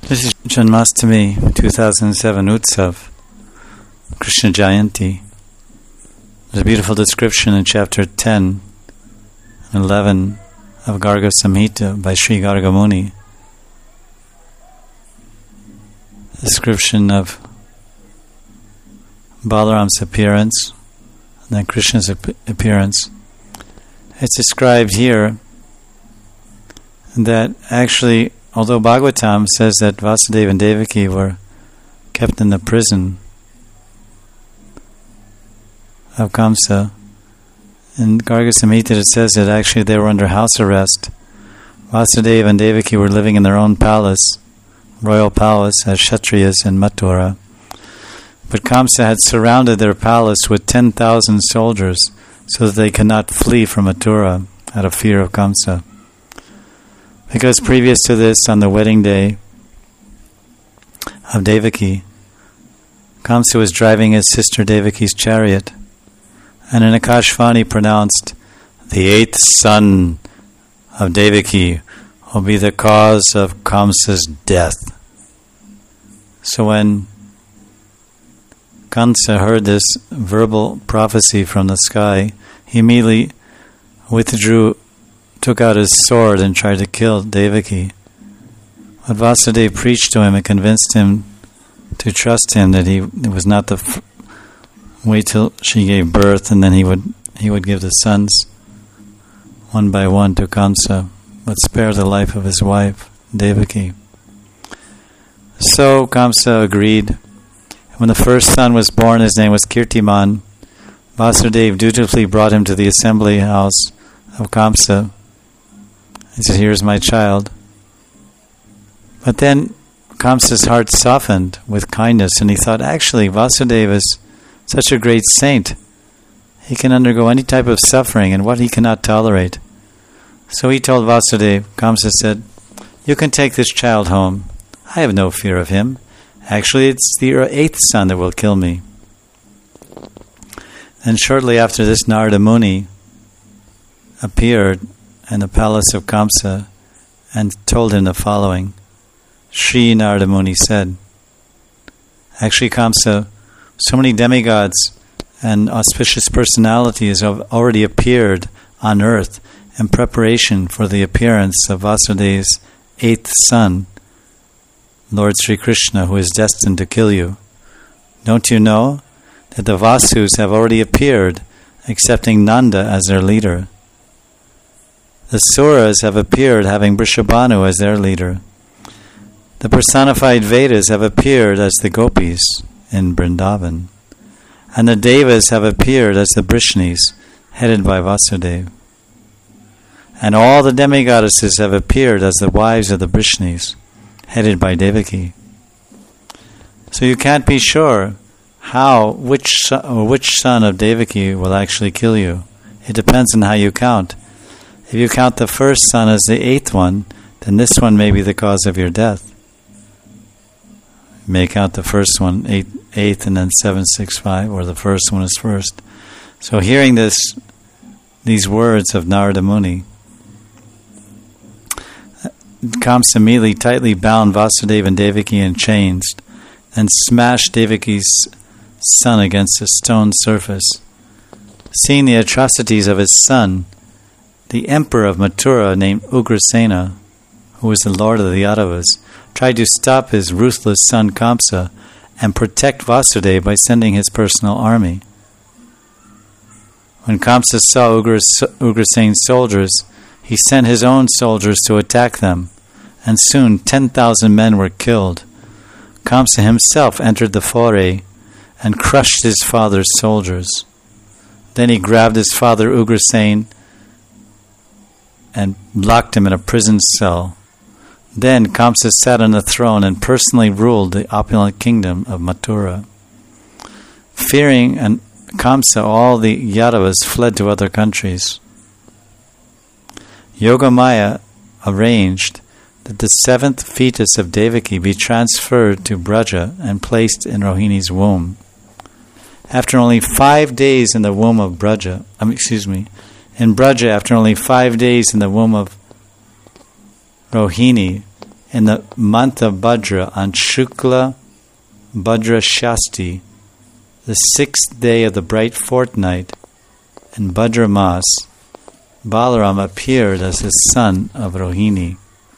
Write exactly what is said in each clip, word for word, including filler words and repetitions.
This is Janmashtami two thousand seven Utsav, Krishna Jayanti. There's a beautiful description in chapter ten and eleven of Garga Samhita by Sri Garga Muni. Description of Balaram's appearance and then Krishna's ap- appearance. It's described here that actually, although Bhagavatam says that Vasudeva and Devaki were kept in the prison of Kamsa, in Garga Samhita it says that actually they were under house arrest. Vasudeva and Devaki were living in their own palace, royal palace, as Kshatriyas in Mathura. But Kamsa had surrounded their palace with ten thousand soldiers so that they could not flee from Mathura out of fear of Kamsa. Because previous to this, on the wedding day of Devaki, Kamsa was driving his sister Devaki's chariot, and in Akashvani pronounced, "The eighth son of Devaki will be the cause of Kamsa's death." So when Kamsa heard this verbal prophecy from the sky, he immediately withdrew, took out his sword and tried to kill Devaki. But Vasudeva preached to him and convinced him to trust him, that he it was not the f- wait till she gave birth and then he would he would give the sons one by one to Kamsa, but spare the life of his wife Devaki. So Kamsa agreed. When the first son was born, his name was Kirtiman. Vasudeva dutifully brought him to the assembly house of Kamsa. He said, "Here's my child." But then Kamsa's heart softened with kindness, and he thought, actually, Vasudeva is such a great saint. He can undergo any type of suffering, and what he cannot tolerate. So he told Vasudeva, Kamsa said, "You can take this child home. I have no fear of him. Actually, it's the eighth son that will kill me." And shortly after this, Narada Muni appeared in the palace of Kamsa and told him the following. Sri Narada Muni said, actually Kamsa, so many demigods and auspicious personalities have already appeared on earth in preparation for the appearance of Vasudeva's eighth son, Lord Sri Krishna, who is destined to kill you. Don't you know that the Vasus have already appeared, accepting Nanda as their leader? The Suras have appeared, having Vrishabhanu as their leader. The personified Vedas have appeared as the Gopis in Vrindavan. And the Devas have appeared as the Brishnis, headed by Vasudeva. And all the demigoddesses have appeared as the wives of the Brishnis, headed by Devaki. So you can't be sure how, which son, or which son of Devaki will actually kill you. It depends on how you count. If you count the first son as the eighth one, then this one may be the cause of your death. You may count the first one eight, eighth and then seven, six, five, or the first one is first. So hearing this, these words of Narada Muni, Kamsa immediately tightly bound Vasudeva and Devaki in chains and smashed Devaki's son against a stone surface. Seeing the atrocities of his son, the emperor of Mathura, named Ugrasena, who was the lord of the Yadavas, tried to stop his ruthless son Kamsa and protect Vasudeva by sending his personal army. When Kamsa saw Ugras- Ugrasena's soldiers, he sent his own soldiers to attack them, and soon ten thousand men were killed. Kamsa himself entered the foray and crushed his father's soldiers. Then he grabbed his father Ugrasena and locked him in a prison cell. Then Kamsa sat on the throne and personally ruled the opulent kingdom of Mathura. Fearing and Kamsa, all the Yadavas fled to other countries. Yogamaya arranged that the seventh fetus of Devaki be transferred to Braja and placed in Rohini's womb. After only five days in the womb of Braja, um, excuse me, in Braja, after only five days in the womb of Rohini, in the month of Bhadra, on Shukla Bhadra Shasti, the sixth day of the bright fortnight in Bhadra Mas, Balaram appeared as his son of Rohini.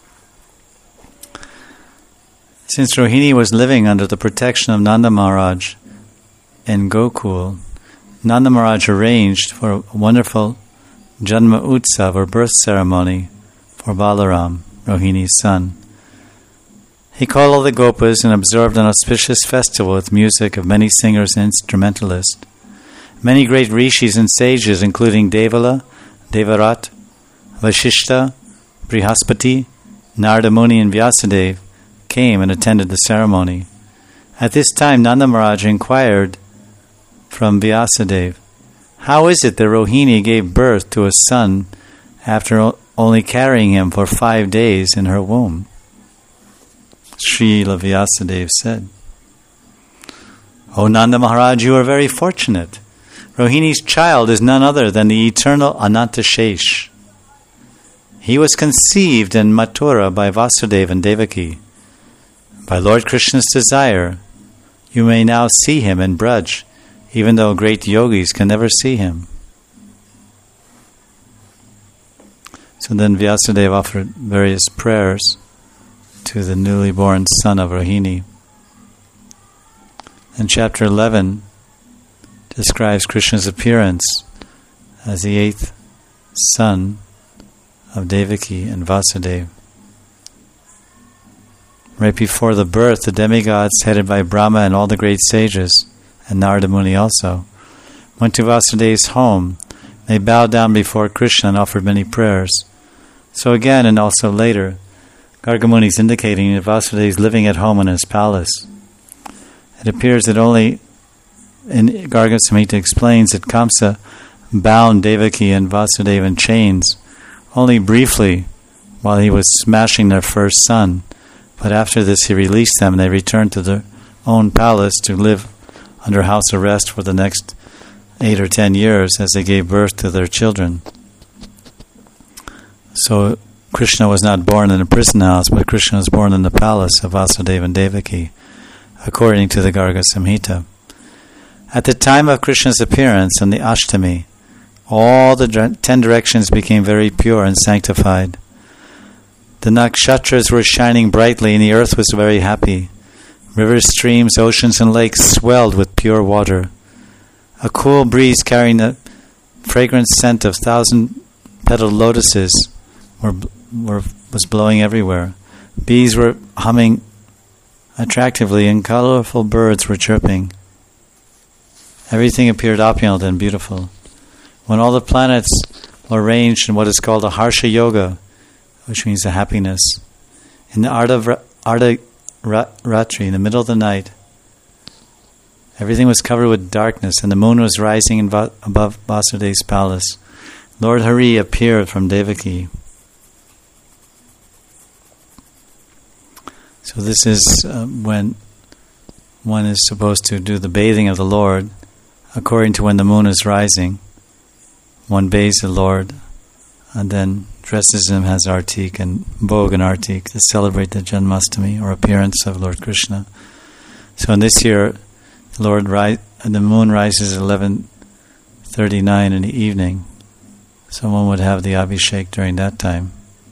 Since Rohini was living under the protection of Nanda Maharaj in Gokul, Nanda Maharaj arranged for a wonderful Janma Utsav, or birth ceremony, for Balaram, Rohini's son. He called all the Gopas and observed an auspicious festival with music of many singers and instrumentalists. Many great rishis and sages, including Devala, Devarat, Vashishta, Brihaspati, Narada Muni, and Vyasadeva, came and attended the ceremony. At this time, Nanda Maharaj inquired from Vyasadeva, "How is it that Rohini gave birth to a son after o- only carrying him for five days in her womb?" Srila Vyasadeva said, "O Nanda Maharaj, you are very fortunate. Rohini's child is none other than the eternal Anantashesh. He was conceived in Mathura by Vasudeva and Devaki. By Lord Krishna's desire, you may now see him in Braj, even though great yogis can never see him." So then Vyasadeva offered various prayers to the newly born son of Rohini. And chapter eleven describes Krishna's appearance as the eighth son of Devaki and Vasudeva. Right before the birth, the demigods, headed by Brahma and all the great sages, and Narada Muni also, went to Vasudeva's home. They bowed down before Krishna and offered many prayers. So again, and also later, Garga Muni is indicating that Vasudeva is living at home in his palace. It appears that only, in Garga Samhita explains that Kamsa bound Devaki and Vasudeva in chains only briefly while he was smashing their first son. But after this he released them and they returned to their own palace to live under house arrest for the next eight or ten years as they gave birth to their children. So Krishna was not born in a prison house, but Krishna was born in the palace of Vasudeva and Devaki, according to the Garga Samhita. At the time of Krishna's appearance on the Ashtami, all the ten directions became very pure and sanctified. The nakshatras were shining brightly and the earth was very happy. Rivers, streams, oceans, and lakes swelled with pure water. A cool breeze carrying the fragrant scent of thousand-petaled lotuses were, were, was blowing everywhere. Bees were humming attractively and colorful birds were chirping. Everything appeared opulent and beautiful. When all the planets were arranged in what is called a Harsha Yoga, which means a happiness, in the Ardha, Ardha Ratri, in the middle of the night, everything was covered with darkness and the moon was rising in va- above Vasudeva's palace. Lord Hari appeared from Devaki. So this is uh, when one is supposed to do the bathing of the Lord according to when the moon is rising. One bathes the Lord and then dresses him as Artik and Bhog and Artik to celebrate the Janmashtami or appearance of Lord Krishna. So in this year, the Lord ri- the moon rises at eleven thirty-nine in the evening. Someone would have the Abhishek during that time.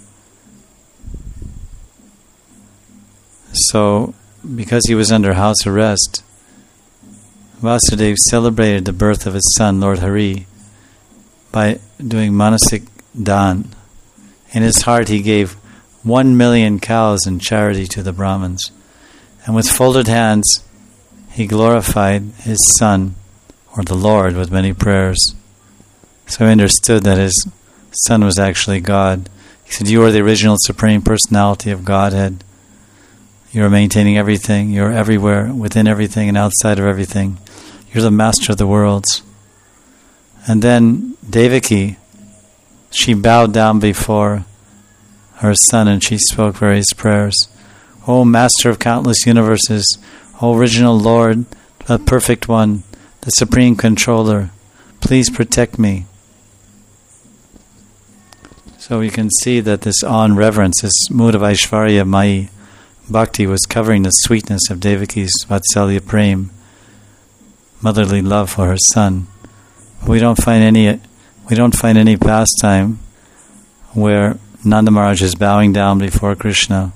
So, because he was under house arrest, Vasudeva celebrated the birth of his son, Lord Hari, by doing manasik dan. In his heart he gave one million cows in charity to the Brahmins. And with folded hands he glorified his son, or the Lord, with many prayers. So he understood that his son was actually God. He said, "You are the original Supreme Personality of Godhead. You are maintaining everything. You are everywhere, within everything and outside of everything. You're the master of the worlds." And then Devaki, she bowed down before her son and she spoke various prayers. "O Master of countless universes, O Original Lord, the Perfect One, the Supreme Controller, please protect me." So you can see that this awe and reverence, this mood of Aishvarya Mai Bhakti was covering the sweetness of Devaki's Vatsalya Prem, motherly love for her son. We don't find any we don't find any pastime where Nanda Maharaj is bowing down before Krishna,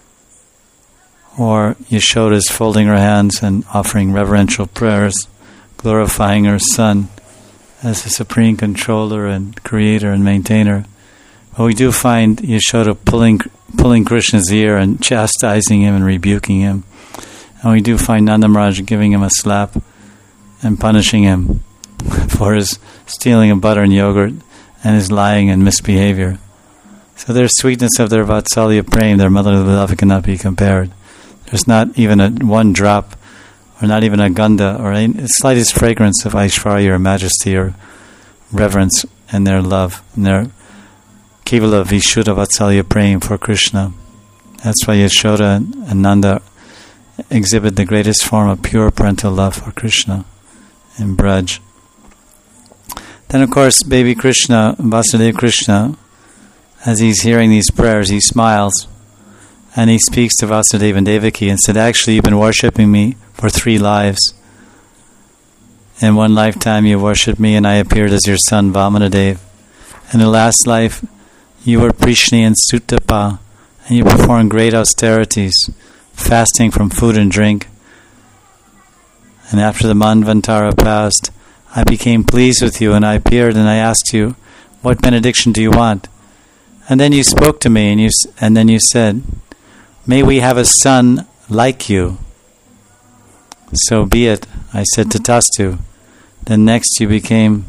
or Yashoda is folding her hands and offering reverential prayers, glorifying her son as the supreme controller and creator and maintainer. But we do find Yashoda pulling pulling Krishna's ear and chastising him and rebuking him. And we do find Nanda Maharaj giving him a slap and punishing him for his stealing of butter and yogurt and his lying and misbehavior. So their sweetness of their Vatsalya Prem, their motherly love, cannot be compared. There's not even a one drop, or not even a ganda, or a slightest fragrance of Aishvarya or majesty or reverence in their love, in their Kevala Vishuddha Vatsalya Prem for Krishna. That's why Yashoda and Nanda exhibit the greatest form of pure parental love for Krishna in Braj. Then of course baby Krishna, Vasudeva Krishna, as he's hearing these prayers, he smiles and he speaks to Vasudeva and Devaki and said, actually you've been worshipping me for three lives. In one lifetime you worshipped me and I appeared as your son Vamanadev. In the last life you were Prishni and Sutapa, and you performed great austerities, fasting from food and drink. And after the Manvantara passed, I became pleased with you and I appeared and I asked you, what benediction do you want? And then you spoke to me and you and then you said, may we have a son like you. So be it, I said to Tastu. Then next you became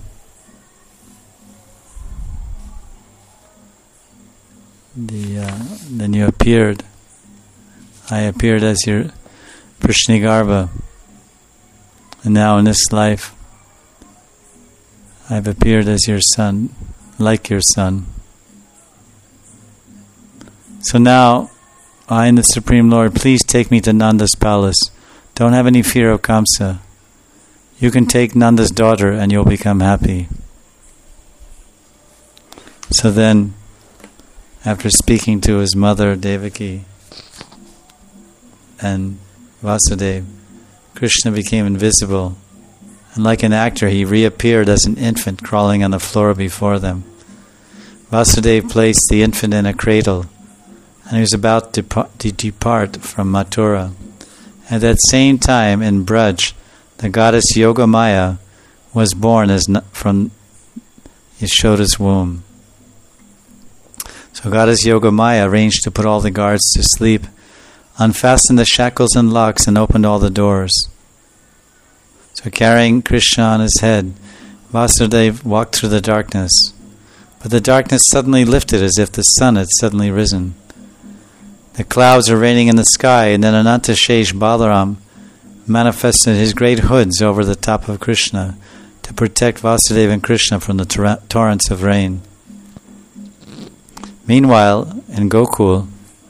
the uh, then you appeared. I appeared as your Prishnigarbha. And now in this life I've appeared as your son, like your son. So now, I and the Supreme Lord, please take me to Nanda's palace. Don't have any fear of Kamsa. You can take Nanda's daughter and you'll become happy. So then, after speaking to his mother, Devaki, and Vasudeva, Krishna became invisible. And like an actor, he reappeared as an infant crawling on the floor before them. Vasudeva placed the infant in a cradle, and he was about to, to depart from Mathura. At that same time, in Braj, the goddess Yogamaya was born as n- from Yashoda's womb. So goddess Yogamaya arranged to put all the guards to sleep, unfastened the shackles and locks, and opened all the doors. So carrying Krishna on his head, Vasudeva walked through the darkness. But the darkness suddenly lifted as if the sun had suddenly risen. The clouds were raining in the sky, and then Anantashesh Balaram manifested his great hoods over the top of Krishna to protect Vasudeva and Krishna from the tor- torrents of rain. Meanwhile, in Gokul,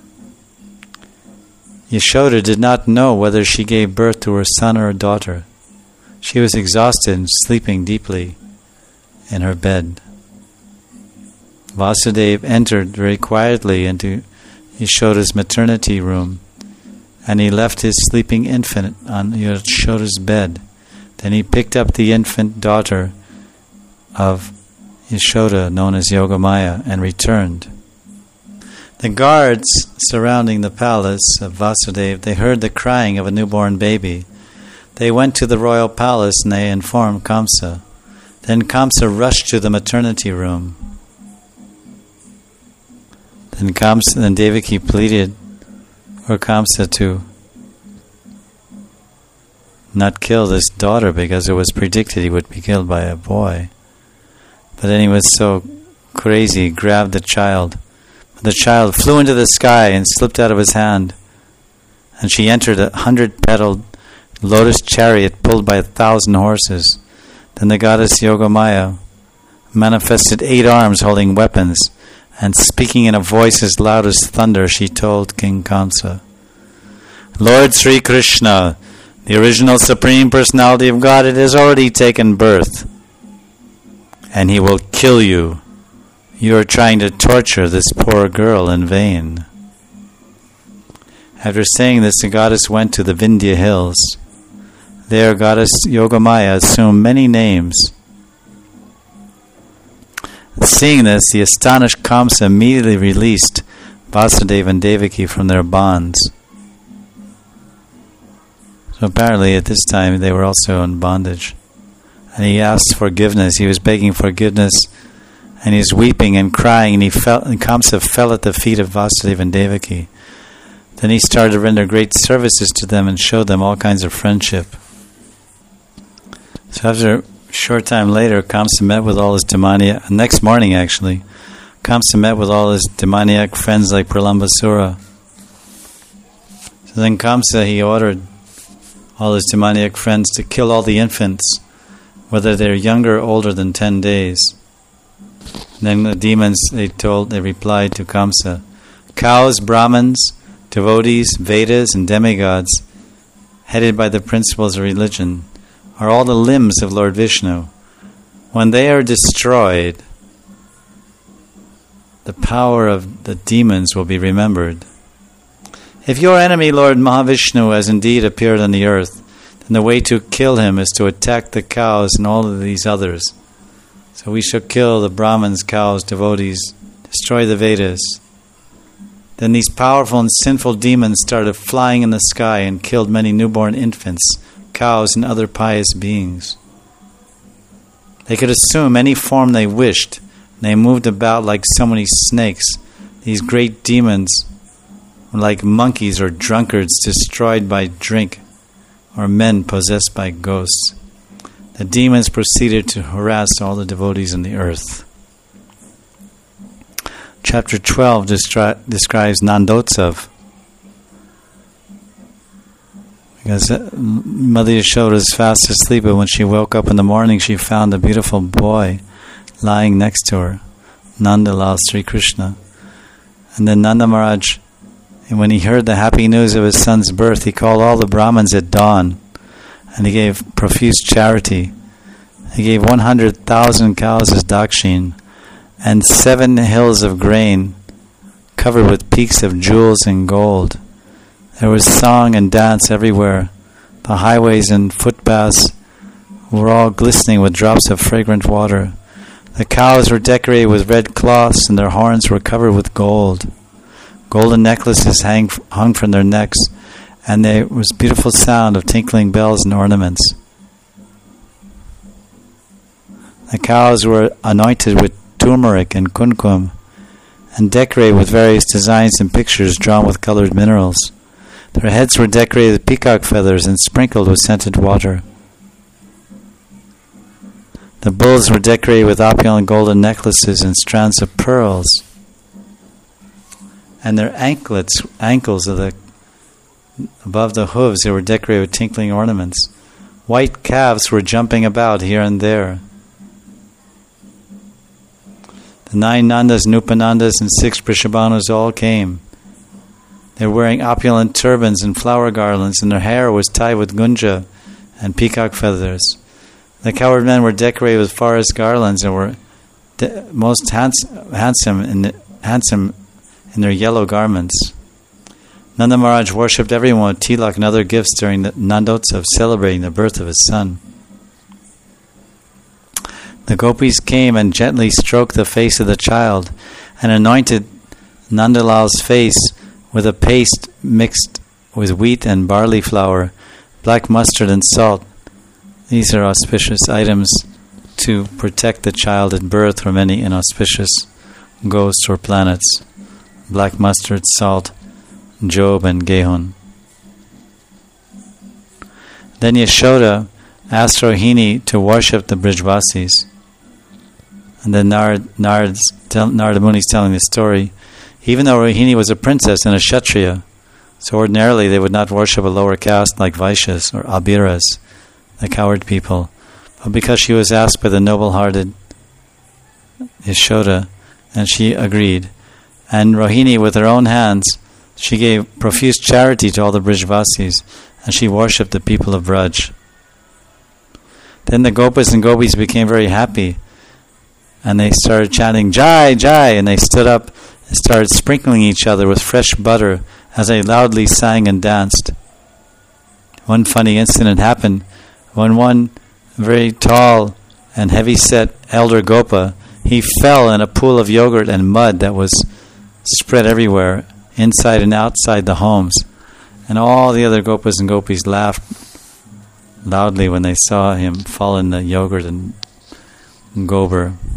Yashoda did not know whether she gave birth to her son or her daughter. She was exhausted and sleeping deeply in her bed. Vasudeva entered very quietly into Yashoda's maternity room, and he left his sleeping infant on Yashoda's bed. Then he picked up the infant daughter of Yashoda, known as Yogamaya, and returned. The guards surrounding the palace of Vasudeva, they heard the crying of a newborn baby. They went to the royal palace and they informed Kamsa. Then Kamsa rushed to the maternity room. Then Kamsa, then Devaki pleaded for Kamsa to not kill this daughter because it was predicted he would be killed by a boy. But then he was so crazy, he grabbed the child. The child flew into the sky and slipped out of his hand. And she entered a hundred-petaled lotus chariot pulled by a thousand horses. Then the goddess Yogamaya manifested eight arms holding weapons, and speaking in a voice as loud as thunder, she told King Kamsa, Lord Sri Krishna, the original Supreme Personality of God, it has already taken birth, and he will kill you You are trying to torture this poor girl in vain." After saying this, the goddess went to the Vindhya hills. There, goddess Yogamaya assumed many names. Seeing this, the astonished Kamsa immediately released Vasudeva and Devaki from their bonds. So apparently at this time they were also in bondage. And he asked forgiveness. He was begging forgiveness, and he was weeping and crying, and he fell, and Kamsa fell at the feet of Vasudeva and Devaki. Then he started to render great services to them and showed them all kinds of friendship. So after a short time later, Kamsa met with all his demoniac, next morning actually, Kamsa met with all his demoniac friends like Pralambasura. So then Kamsa, he ordered all his demoniac friends to kill all the infants, whether they're younger or older than ten days. And then the demons, they told, they replied to Kamsa, "Cows, Brahmins, devotees, Vedas, and demigods, headed by the principles of religion, are all the limbs of Lord Vishnu. When they are destroyed, the power of the demons will be remembered. If your enemy, Lord Mahavishnu, has indeed appeared on the earth, then the way to kill him is to attack the cows and all of these others. So we shall kill the Brahmins, cows, devotees, destroy the Vedas." Then these powerful and sinful demons started flying in the sky and killed many newborn infants, cows, and other pious beings. They could assume any form they wished, and they moved about like so many snakes. These great demons were like monkeys or drunkards destroyed by drink, or men possessed by ghosts. The demons proceeded to harass all the devotees on the earth. Chapter twelve destri- describes Nandotsav. Because Mother Yashoda was fast asleep, but when she woke up in the morning, she found a beautiful boy lying next to her, Nandalal Sri Krishna. And then Nanda Maharaj, and when he heard the happy news of his son's birth, he called all the Brahmins at dawn, and he gave profuse charity. He gave one hundred thousand cows as dakshin, and seven hills of grain covered with peaks of jewels and gold. There was song and dance everywhere. The highways and footpaths were all glistening with drops of fragrant water. The cows were decorated with red cloths, and their horns were covered with gold. Golden necklaces hang, hung from their necks, and there was beautiful sound of tinkling bells and ornaments. The cows were anointed with turmeric and kumkum, and decorated with various designs and pictures drawn with colored minerals. Their heads were decorated with peacock feathers and sprinkled with scented water. The bulls were decorated with opulent golden necklaces and strands of pearls, and their anklets, ankles of the above the hooves, they were decorated with tinkling ornaments. White calves were jumping about here and there. The nine Nandas, Nupanandas, and six Prishabhanus all came. They were wearing opulent turbans and flower garlands, and their hair was tied with gunja and peacock feathers. The cowherd men were decorated with forest garlands and were de- most hands- handsome, in, handsome in their yellow garments. Nanda Maharaj worshipped everyone with tilak and other gifts during the Nandotsav, celebrating the birth of his son. The gopis came and gently stroked the face of the child and anointed Nandalal's face with a paste mixed with wheat and barley flour, black mustard and salt. These are auspicious items to protect the child at birth from any inauspicious ghosts or planets. Black mustard, salt, Job, and Gehun. Then Yashoda asked Rohini to worship the Brijvasis. And then Narad, Narad, Narada Muni is telling the story. Even though Rohini was a princess and a Kshatriya, so ordinarily they would not worship a lower caste like Vaishyas or Abhiras, the coward people. But because she was asked by the noble-hearted Yashoda, and she agreed. And Rohini, with her own hands, she gave profuse charity to all the Brijvasis, and she worshipped the people of Braj. Then the Gopas and Gopis became very happy, and they started chanting, Jai, Jai, and they stood up and started sprinkling each other with fresh butter as they loudly sang and danced. One funny incident happened when one very tall and heavy-set elder Gopa, he fell in a pool of yogurt and mud that was spread everywhere, inside and outside the homes. And all the other Gopas and Gopis laughed loudly when they saw him fall in the yogurt and gober.